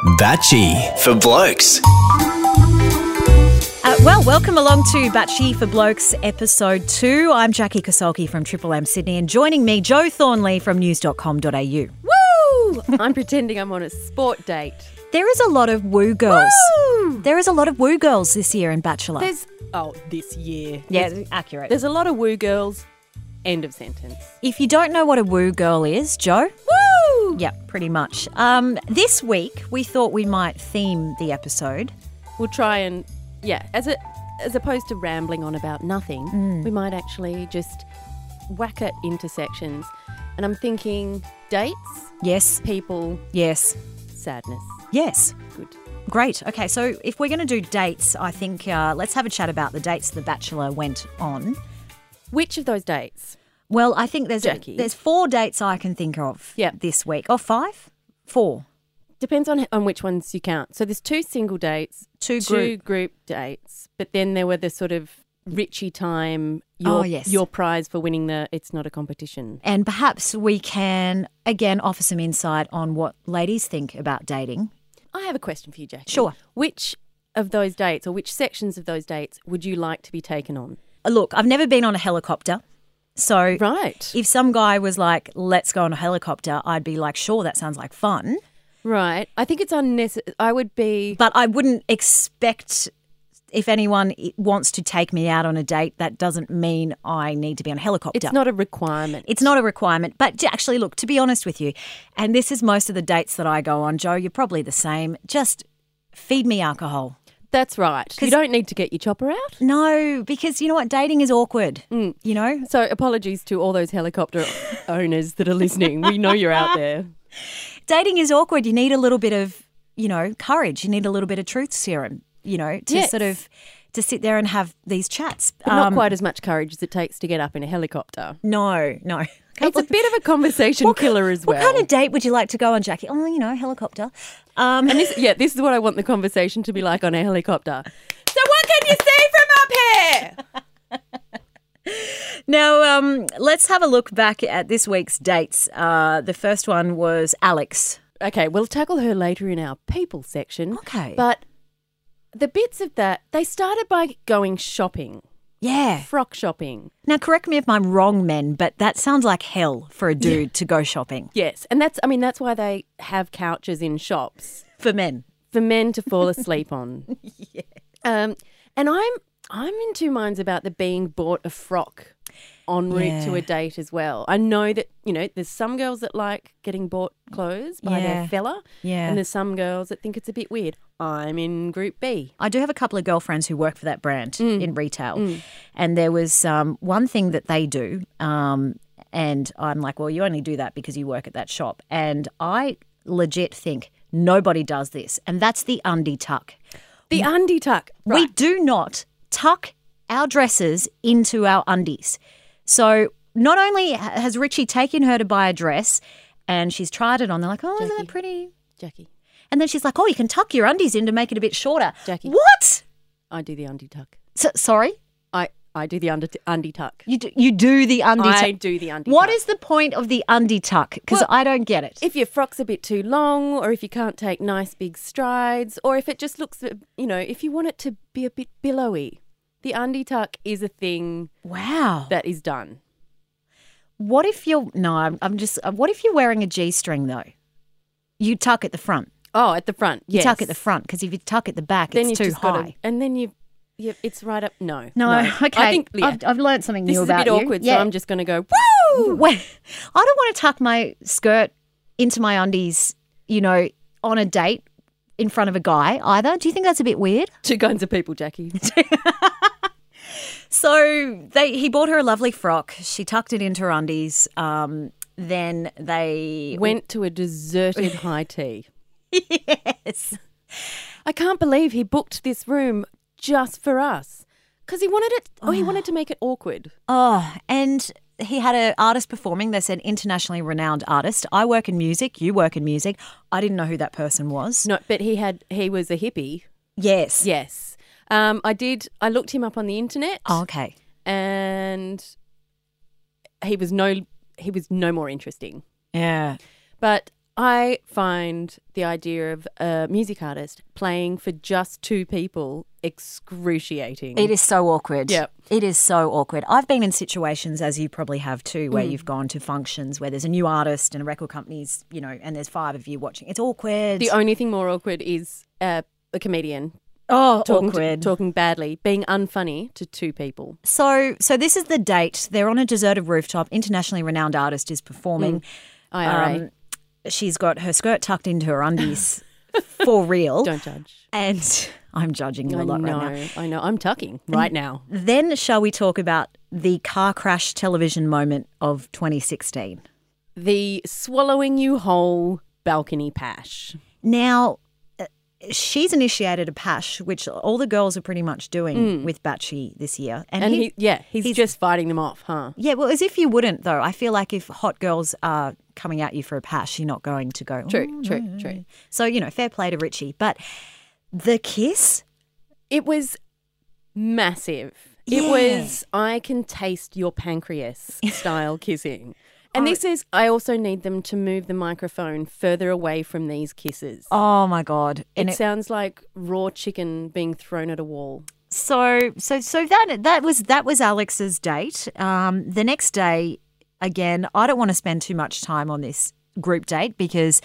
Batchy for Blokes. Welcome along to Batchy for Blokes episode 2. I'm Jackie Kosolki from Triple M Sydney, and joining me, Joe Thornley from news.com.au. Woo! I'm pretending I'm on a sport date. There is a lot of woo girls. Woo! There is a lot of woo girls this year in Bachelor. This year. Yeah, accurate. There's a lot of woo girls. End of sentence. If you don't know what a woo girl is, Joe? Woo! Yeah, pretty much. This week, we thought we might theme the episode. We'll try and, as opposed to rambling on about nothing, we might actually just whack it into sections. And I'm thinking dates, Yes. people, Yes. sadness. Yes. Good. Great. Okay, so if we're going to do dates, I think let's have a chat about the dates The Bachelor went on. Which of those dates? Well, I think Jackie. there's 4 dates I can think of this week. Oh, 5? 4. Depends on which ones you count. So there's 2 single dates, Two group dates, but then there were the sort of Richie time, yes. your prize for winning the It's Not a Competition. And perhaps we can, again, offer some insight on what ladies think about dating. I have a question for you, Jackie. Sure. Which of those dates or which sections of those dates would you like to be taken on? Look, I've never been on a helicopter. So Right. if some guy was like, let's go on a helicopter, I'd be like, sure, that sounds like fun. Right. I think it's unnecessary. I would be... But I wouldn't expect, if anyone wants to take me out on a date, that doesn't mean I need to be on a helicopter. It's not a requirement. It's not a requirement. But actually, look, to be honest with you, and this is most of the dates that I go on, Joe, you're probably the same. Just feed me alcohol. That's right. You don't need to get your chopper out. No, because you know what? Dating is awkward, you know? So apologies to all those helicopter owners that are listening. We know you're out there. Dating is awkward. You need a little bit of, courage. You need a little bit of truth serum, to Yes. sort of to sit there and have these chats. But not quite as much courage as it takes to get up in a helicopter. No. It's a bit of a conversation killer as well. What kind of date would you like to go on, Jackie? Oh, helicopter. And this is what I want the conversation to be like on a helicopter. So what can you see from up here? Now, let's have a look back at this week's dates. The first one was Alex. Okay, we'll tackle her later in our people section. Okay. But the bits of that, they started by going shopping, Yeah. frock shopping. Now, correct me if I'm wrong, men, but that sounds like hell for a dude to go shopping. Yes, and that's why they have couches in shops For men. for men to fall asleep on. Yeah. And I'm in two minds about the being bought a frock en route to a date as well. I know that, there's some girls that like getting bought clothes by their fella. Yeah. And there's some girls that think it's a bit weird. I'm in group B. I do have a couple of girlfriends who work for that brand in retail. And there was one thing that they do, and I'm like, well, you only do that because you work at that shop. And I legit think nobody does this, and that's the undie tuck. The undie tuck. Right. We do not tuck our dresses into our undies. So not only has Richie taken her to buy a dress and she's tried it on, they're like, oh, isn't that pretty? Jackie. And then she's like, oh, you can tuck your undies in to make it a bit shorter. Jackie. What? I do the undie tuck. Sorry? I do the undie tuck. You do the undie tuck. I do the undie What tuck. is the point of the undie tuck? Because I don't get it. If your frock's a bit too long, or if you can't take nice big strides, or if it just looks, if you want it to be a bit billowy, the undie tuck is a thing Wow. that is done. What if you're what if you're wearing a G-string though? You tuck at the front. Oh, at the front, You yes. tuck at the front because if you tuck at the back, then it's you've too just gotta- high. and then it's right up. No. Okay. I think I've learned something this new is about a bit you. awkward, Yeah. so I'm just going to go, woo! Well, I don't want to tuck my skirt into my undies, on a date in front of a guy either. Do you think that's a bit weird? Two kinds of people, Jackie. So he bought her a lovely frock. She tucked it into her undies. Then they Went to a deserted high tea. Yes. I can't believe he booked this room just for us because he wanted it. He wanted to make it awkward. Oh, and he had an artist performing. They said internationally renowned artist. I work in music. You work in music. I didn't know who that person was. No, but he was a hippie. Yes. Yes. I looked him up on the internet. Oh, okay. And he was no more interesting. Yeah. But I find the idea of a music artist playing for just two people excruciating. It is so awkward. Yep. It is so awkward. I've been in situations, as you probably have too, where you've gone to functions where there's a new artist and a record company's, and there's 5 of you watching. It's awkward. The only thing more awkward is a comedian awkward. talking badly, being unfunny to two people. So this is the date. They're on a deserted rooftop. Internationally renowned artist is performing. IRA. She's got her skirt tucked into her undies for real. Don't judge. And I'm judging you a lot right now. I know. I'm tucking right now. Then shall we talk about the car crash television moment of 2016? The swallowing you whole balcony pash. Now, she's initiated a pash, which all the girls are pretty much doing with Batchy this year. And he's just fighting them off, huh? Yeah, well, as if you wouldn't, though. I feel like if hot girls are coming at you for a pash, you're not going to go, True. So, fair play to Richie. But the kiss? It was massive. Yeah. It was, I can taste your pancreas style kissing. And this is, I also need them to move the microphone further away from these kisses. Oh, my God. And it sounds like raw chicken being thrown at a wall. So that was Alex's date. The next day, again, I don't want to spend too much time on this group date because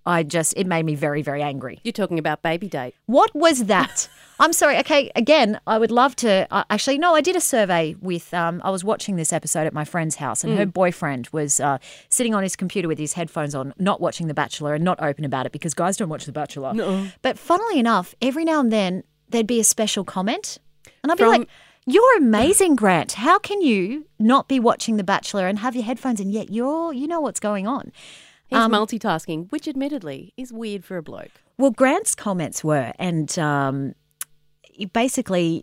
it made me very, very angry. You're talking about baby date. What was that? I'm sorry. Okay, again, I would love to. Actually, no, I did a survey with. I was watching this episode at my friend's house, and her boyfriend was sitting on his computer with his headphones on, not watching The Bachelor, and not open about it because guys don't watch The Bachelor. No. But funnily enough, every now and then there'd be a special comment, and I'd be like, "You're amazing, Grant. How can you not be watching The Bachelor and have your headphones in yet you know what's going on?" He's multitasking, which admittedly is weird for a bloke. Well, Grant's comments were, and basically,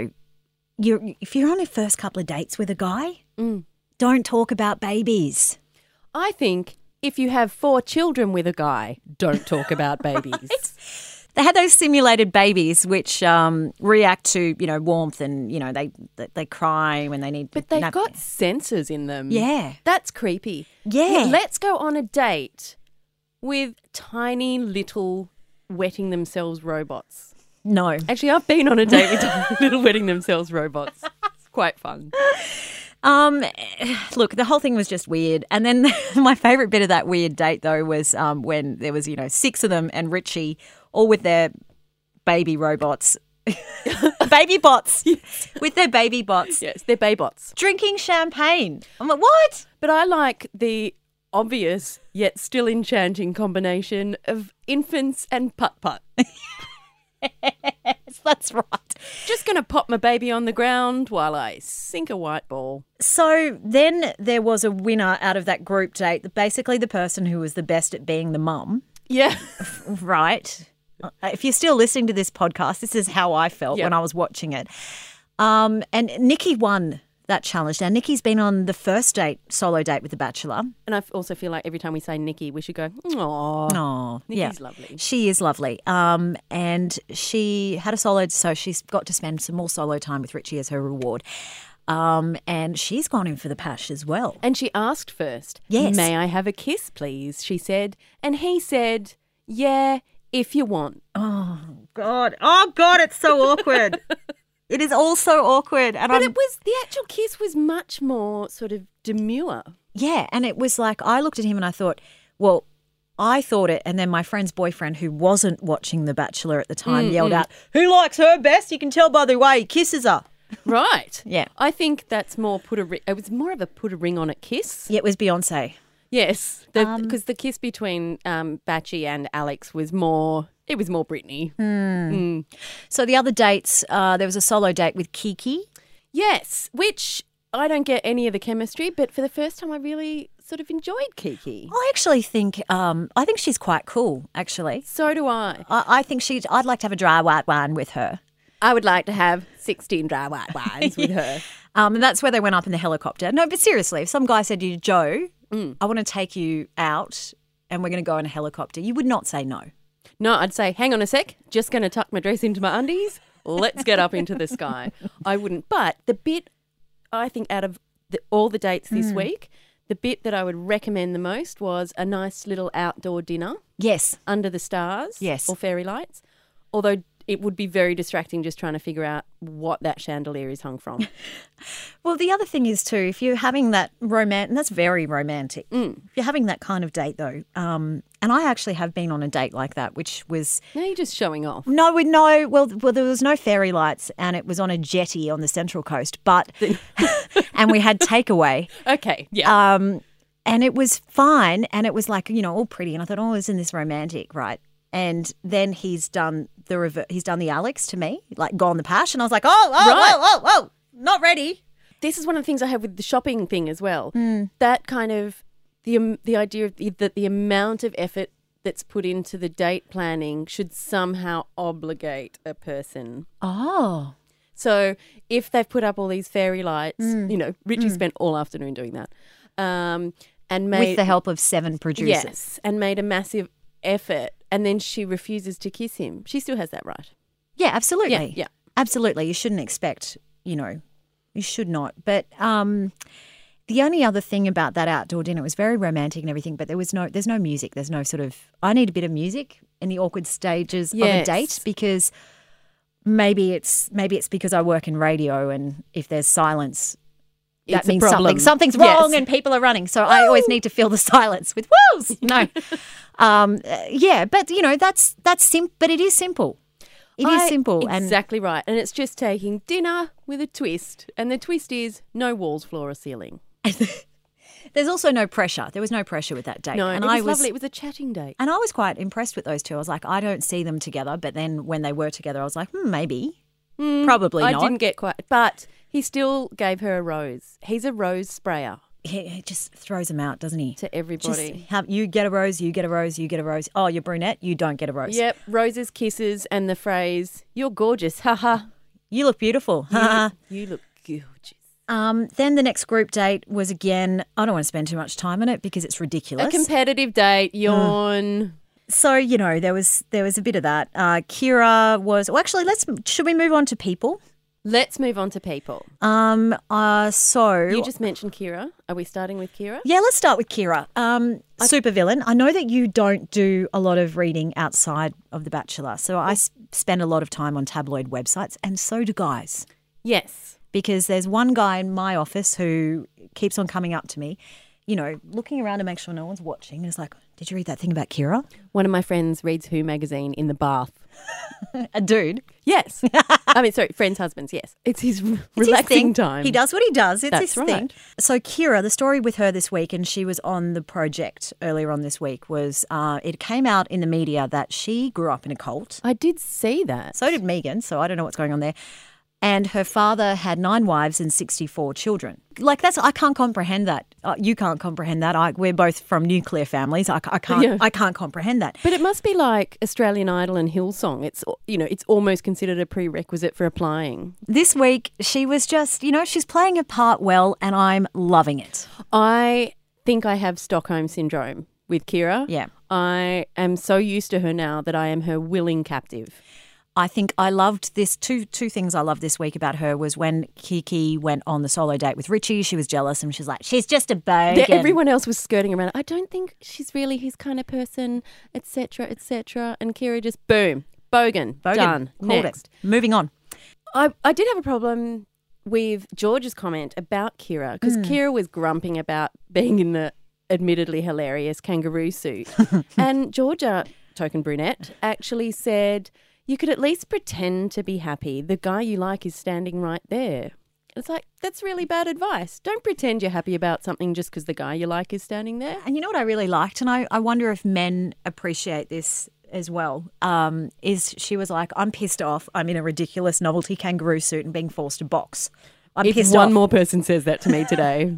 if you're on your first couple of dates with a guy, don't talk about babies. I think if you have 4 children with a guy, don't talk about babies. They had those simulated babies which react to, warmth and, they cry when they need. But they've got sensors in them. Yeah. That's creepy. Yeah. Let's go on a date with tiny little wetting themselves robots. No. Actually, I've been on a date with little wetting themselves robots. It's quite fun. Look, the whole thing was just weird. And then my favourite bit of that weird date, though, was when there was, 6 of them and Richie all with their baby robots. Baby bots. Yes. With their baby bots. Yes, they're baybots. Drinking champagne. I'm like, what? But I like the obvious yet still enchanting combination of infants and putt-putt. Yes, that's right. Just going to pop my baby on the ground while I sink a white ball. So then there was a winner out of that group date, basically the person who was the best at being the mum. Yeah. Right. If you're still listening to this podcast, this is how I felt when I was watching it. And Nikki won that challenge. Now, Nikki's been on the first solo date with The Bachelor. And I also feel like every time we say Nikki, we should go, aww. Oh, Nikki's lovely. She is lovely. And she had a solo, so she's got to spend some more solo time with Richie as her reward. And she's gone in for the pash as well. And she asked first, yes, may I have a kiss, please? She said. And he said, yeah, if you want. Oh, God, it's so awkward. It is all so awkward. But the actual kiss was much more sort of demure. Yeah, and it was like I looked at him and I thought, well, I thought it, and then my friend's boyfriend, who wasn't watching The Bachelor at the time, yelled out, who likes her best? You can tell by the way he kisses her. Right. Yeah. I think that's more it was more of a put a ring on it kiss. Yeah, it was Beyonce. Yes, because the kiss between Batchy and Alex was more Britney. So the other dates, there was a solo date with Kiki. Yes, which I don't get any of the chemistry, but for the first time I really sort of enjoyed Kiki. I actually think, she's quite cool, actually. So do I. I think I'd like to have a dry white wine with her. I would like to have 16 dry white wines with her. And that's where they went up in the helicopter. No, but seriously, if some guy said to you, Joe, I want to take you out and we're going to go in a helicopter, you would not say no. No, I'd say, hang on a sec, just going to tuck my dress into my undies. Let's get up into the sky. I wouldn't. But the bit, I think, out of all the dates this week, the bit that I would recommend the most was a nice little outdoor dinner Yes. under the stars Yes. or fairy lights, although it would be very distracting just trying to figure out what that chandelier is hung from. Well, the other thing is too, if you're having that and that's very romantic. If you're having that kind of date though, and I actually have been on a date like that, which was Now you're just showing off. well, there was no fairy lights, and it was on a jetty on the Central Coast, but and we had takeaway. Okay, yeah. And it was fine, and it was like, all pretty, and I thought, isn't this romantic, right? And then he's done the Alex to me, like gone the pash, and I was like, oh, not ready. This is one of the things I have with the shopping thing as well. That kind of the idea of that the amount of effort that's put into the date planning should somehow obligate a person. Oh. So if they've put up all these fairy lights, Richie spent all afternoon doing that, and made With the help of 7 producers. yes, and made a massive effort, and then she refuses to kiss him. She still has that right. Yeah, absolutely. Yeah. Absolutely. You shouldn't expect, you should not. But the only other thing about that outdoor dinner, it was very romantic and everything, but there's no music. There's no sort of, I need a bit of music in the awkward stages of a date, because maybe it's because I work in radio, and if there's silence, that It's a means problem. something's wrong, Yes. and people are running. So I always need to fill the silence with woos. No. But that's but it is simple. It is simple. Exactly right. And it's just taking dinner with a twist. And the twist is no walls, floor or ceiling. There's also no pressure. There was no pressure with that date. No, and it was lovely. It was a chatting date. And I was quite impressed with those two. I was like, I don't see them together. But then when they were together, I was like, maybe. Probably not. I didn't get quite, but he still gave her a rose. He's a rose sprayer He just throws them out, doesn't he? to everybody. You get a rose, you get a rose, you get a rose. Oh, you're brunette, you don't get a rose. Yep, roses, kisses, and the phrase, "You're gorgeous, haha." You look beautiful. You look gorgeous. Then the next group date was again, I don't want to spend too much time on it because it's ridiculous. A competitive date, yawn. So, there was a bit of that. Kira was, well, actually, should we move on to people? Let's move on to people. So You just mentioned Kira. Are we starting with Kira? yeah, let's start with Kira. Supervillain. I know that you don't do a lot of reading outside of The Bachelor, so I spend a lot of time on tabloid websites, and so do guys. Yes. Because there's one guy in my office who keeps on coming up to me, looking around to make sure no one's watching, and is like, "Did you read that thing about Kira?" One of my friends reads Who magazine in the bath. A dude. Yes. Friends' husbands, yes. It's his It's relaxing his thing. time. He does what he does. It's That's his right. thing. So Kira, the story with her this week, and she was on The Project earlier on this week, was it came out in the media that she grew up in a cult. I did see that. So did Megan, so I don't know what's going on there. And her father had 9 wives and 64 children. Like I can't comprehend that. You can't comprehend that. We're both from nuclear families. I can't. Yeah. I can't comprehend that. But it must be like Australian Idol and Hillsong. It's it's almost considered a prerequisite for applying. This week she was just, she's playing a part well, and I'm loving it. I think I have Stockholm syndrome with Kira. Yeah. I am so used to her now that I am her willing captive. I think I loved this. Two things I loved this week about her was when Kiki went on the solo date with Richie, she was jealous and she's like, she's just a bogan. Everyone else was skirting around. I don't think she's really his kind of person, etc., etc. And Kira just, boom, bogan. Done. Called Next. it. Moving on. I did have a problem with George's comment about Kira because Kira was grumping about being in the admittedly hilarious kangaroo suit. And Georgia, token brunette, actually said, "You could at least pretend to be happy. The guy you like is standing right there." It's like, that's really bad advice. Don't pretend you're happy about something just because the guy you like is standing there. And you know what I really liked, and I wonder if men appreciate this as well, is she was like, "I'm pissed off. I'm in a ridiculous novelty kangaroo suit and being forced to box. I'm If pissed one off." more person says that to me today.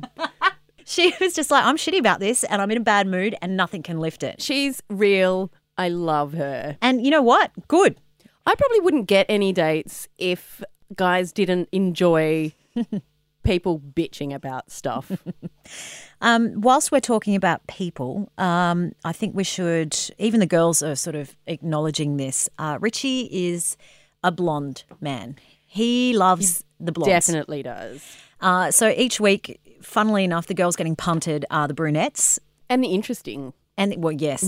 She was just like, "I'm shitty about this and I'm in a bad mood and nothing can lift it." She's real. I love her. And you know what? Good. I probably wouldn't get any dates if guys didn't enjoy people bitching about stuff. Whilst we're talking about people, I think we should, even the girls are sort of acknowledging this. Richie is a blonde man. He loves the blondes. Definitely does. So each week, funnily enough, the girls getting punted are the brunettes. And the interesting. And well, yes.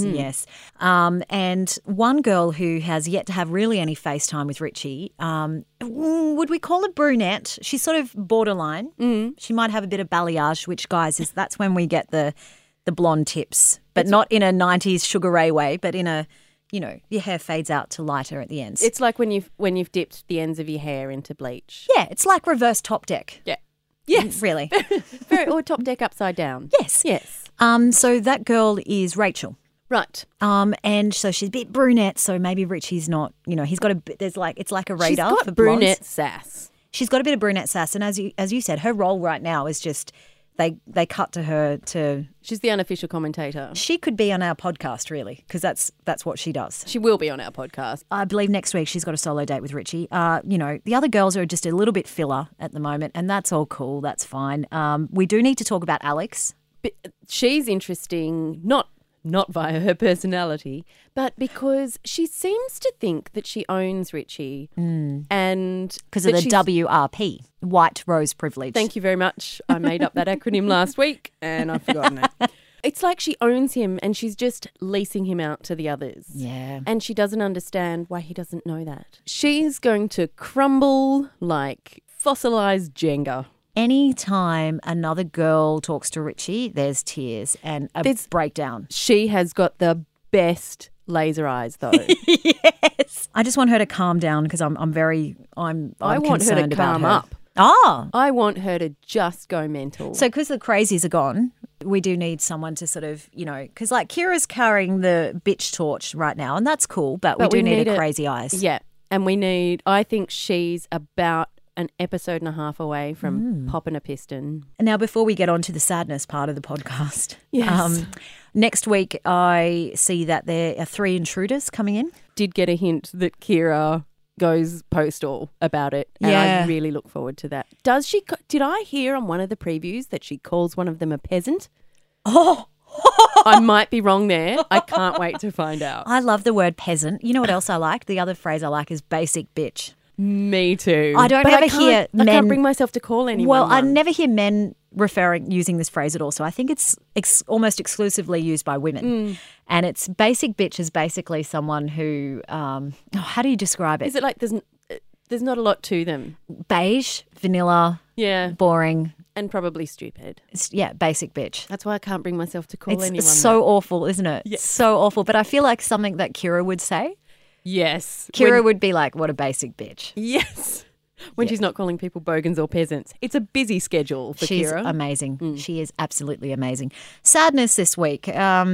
And one girl who has yet to have really any FaceTime with Richie, would we call her brunette? She's sort of borderline. She might have a bit of balayage, which, guys, that's when we get the blonde tips, but not in a 90s Sugar Ray way, but in a, your hair fades out to lighter at the ends. It's like when you've dipped the ends of your hair into bleach. Yeah, it's like reverse top deck. Yeah. Yes. Really. Or top deck upside down. Yes. Yes. So that girl is Rachel. Right. And so she's a bit brunette, so maybe Richie's not, he's got a bit, it's like a radar She's got for brunette blondes. sass. She's got a bit of brunette sass, and as you said, her role right now is just they cut to her to. She's the unofficial commentator. She could be on our podcast, really, because that's what she does. She will be on our podcast. I believe next week she's got a solo date with Richie. The other girls are just a little bit filler at the moment, and that's all cool. That's fine. We do need to talk about Alex. But she's interesting, not via her personality, but because she seems to think that she owns Richie. And Because of the WRP, White Rose Privilege. Thank you very much. I made up that acronym last week and I've forgotten it. It's like she owns him and she's just leasing him out to the others. Yeah. And she doesn't understand why he doesn't know that. She's going to crumble like fossilized Jenga. Anytime another girl talks to Richie, there's tears and a breakdown. She has got the best laser eyes, though. Yes. I just want her to calm down because I'm want her to calm up. Oh. I want her to just go mental. So because the crazies are gone, we do need someone to sort of, because like Kira's carrying the bitch torch right now, and that's cool, but we do need a crazy eyes. Yeah. And I think she's about an episode and a half away from popping a piston. Now, before we get on to the sadness part of the podcast, yes. Next week I see that there are 3 intruders coming in. Did get a hint that Kira goes postal about it, and I really look forward to that. Did I hear on one of the previews that she calls one of them a peasant? Oh, I might be wrong there. I can't wait to find out. I love the word peasant. You know what else I like? The other phrase I like is basic bitch. Me too. I don't ever hear men. I can't bring myself to call anyone. Well, I never hear men using this phrase at all. So I think it's almost exclusively used by women. And it's basic bitch is basically someone who, how do you describe it? Is it like there's not a lot to them? Beige, vanilla, boring. And probably stupid. Basic bitch. That's why I can't bring myself to call anyone. It's so awful, isn't it? Yes. So awful. But I feel like something that Kira would say. Yes. Kira would be like, what a basic bitch. Yes. When she's not calling people bogans or peasants. It's a busy schedule for She's Kira. Amazing. She is absolutely amazing. Sadness this week.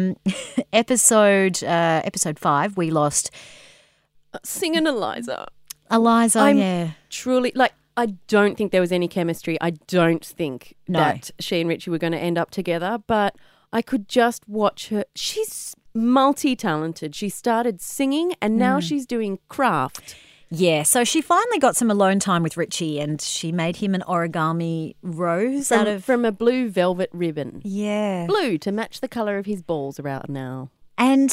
Episode 5, we lost Singing Eliza. Eliza, Truly, I don't think there was any chemistry. I don't think that she and Richie were going to end up together, but I could just watch her. She's multi-talented. She started singing and now she's doing craft. Yeah, so she finally got some alone time with Richie and she made him an origami rose from a blue velvet ribbon. Yeah. Blue to match the colour of his balls around now. And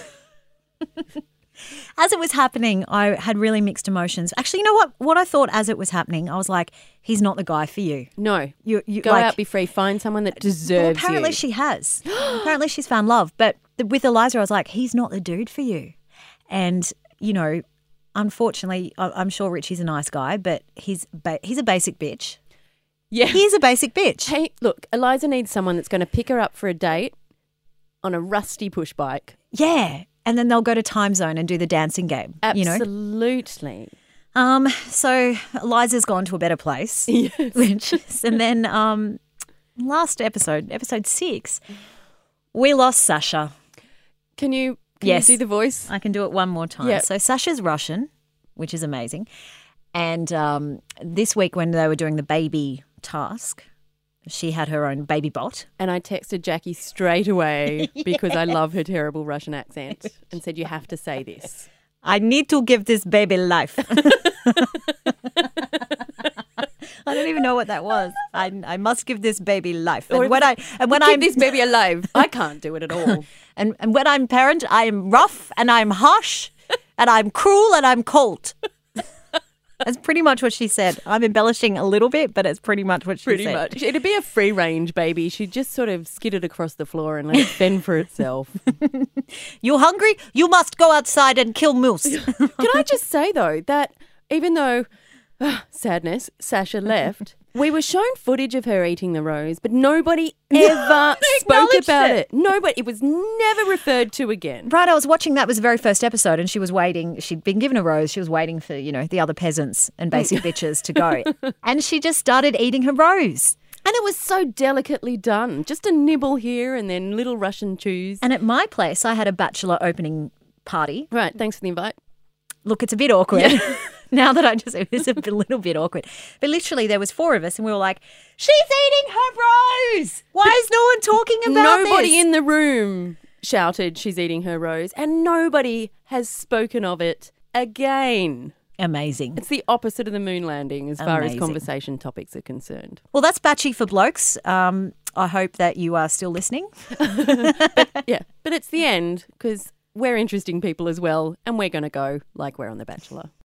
as it was happening, I had really mixed emotions. Actually, you know what? What I thought as it was happening, I was like, he's not the guy for you. No. You go out, be free, find someone that deserves you. Apparently she has. Apparently she's found love. But with Eliza, I was like, he's not the dude for you. And, unfortunately, I'm sure Richie's a nice guy, but he's a basic bitch. Yeah. He's a basic bitch. Hey, look, Eliza needs someone that's going to pick her up for a date on a rusty push bike. Yeah. And then they'll go to Time Zone and do the dancing game. Absolutely. So Eliza's gone to a better place. Yes. And then last episode 6, we lost Sasha. Can you do the voice? I can do it one more time. Yep. So Sasha's Russian, which is amazing. And this week when they were doing the baby task, she had her own baby bot. And I texted Jackie straight away because I love her terrible Russian accent and said, you have to say this. I need to give this baby life. I don't even know what that was. I must give this baby life. And when I'm this baby alive, I can't do it at all. and when I'm parent, I am rough and I'm harsh and I'm cruel and I'm cold. That's pretty much what she said. I'm embellishing a little bit, but it's pretty much what she Pretty said. much. It'd be a free range baby. She'd just sort of skidded across the floor and let it fend for itself. You hungry? You must go outside and kill moose. Can I just say, though, that even though, sadness, Sasha left, we were shown footage of her eating the rose, but nobody ever spoke acknowledged about it. it. Nobody. It was never referred to again. Right, I was watching, that was the very first episode, and she was waiting. She'd been given a rose. She was waiting for, the other peasants and basic bitches to go. And she just started eating her rose. And it was so delicately done. Just a nibble here and then little Russian chews. And at my place, I had a bachelor opening party. Right, thanks for the invite. Look, it's a bit awkward. Now that it's a little bit awkward. But literally there was 4 of us and we were like, she's eating her rose. Why is no one talking about this? Nobody in the room shouted she's eating her rose, and nobody has spoken of it again. Amazing. It's the opposite of the moon landing as far as Amazing. conversation topics are concerned. Well, that's Batchy for Blokes. I hope that you are still listening. Yeah, but it's the end because we're interesting people as well, and we're going to go like we're on The Bachelor.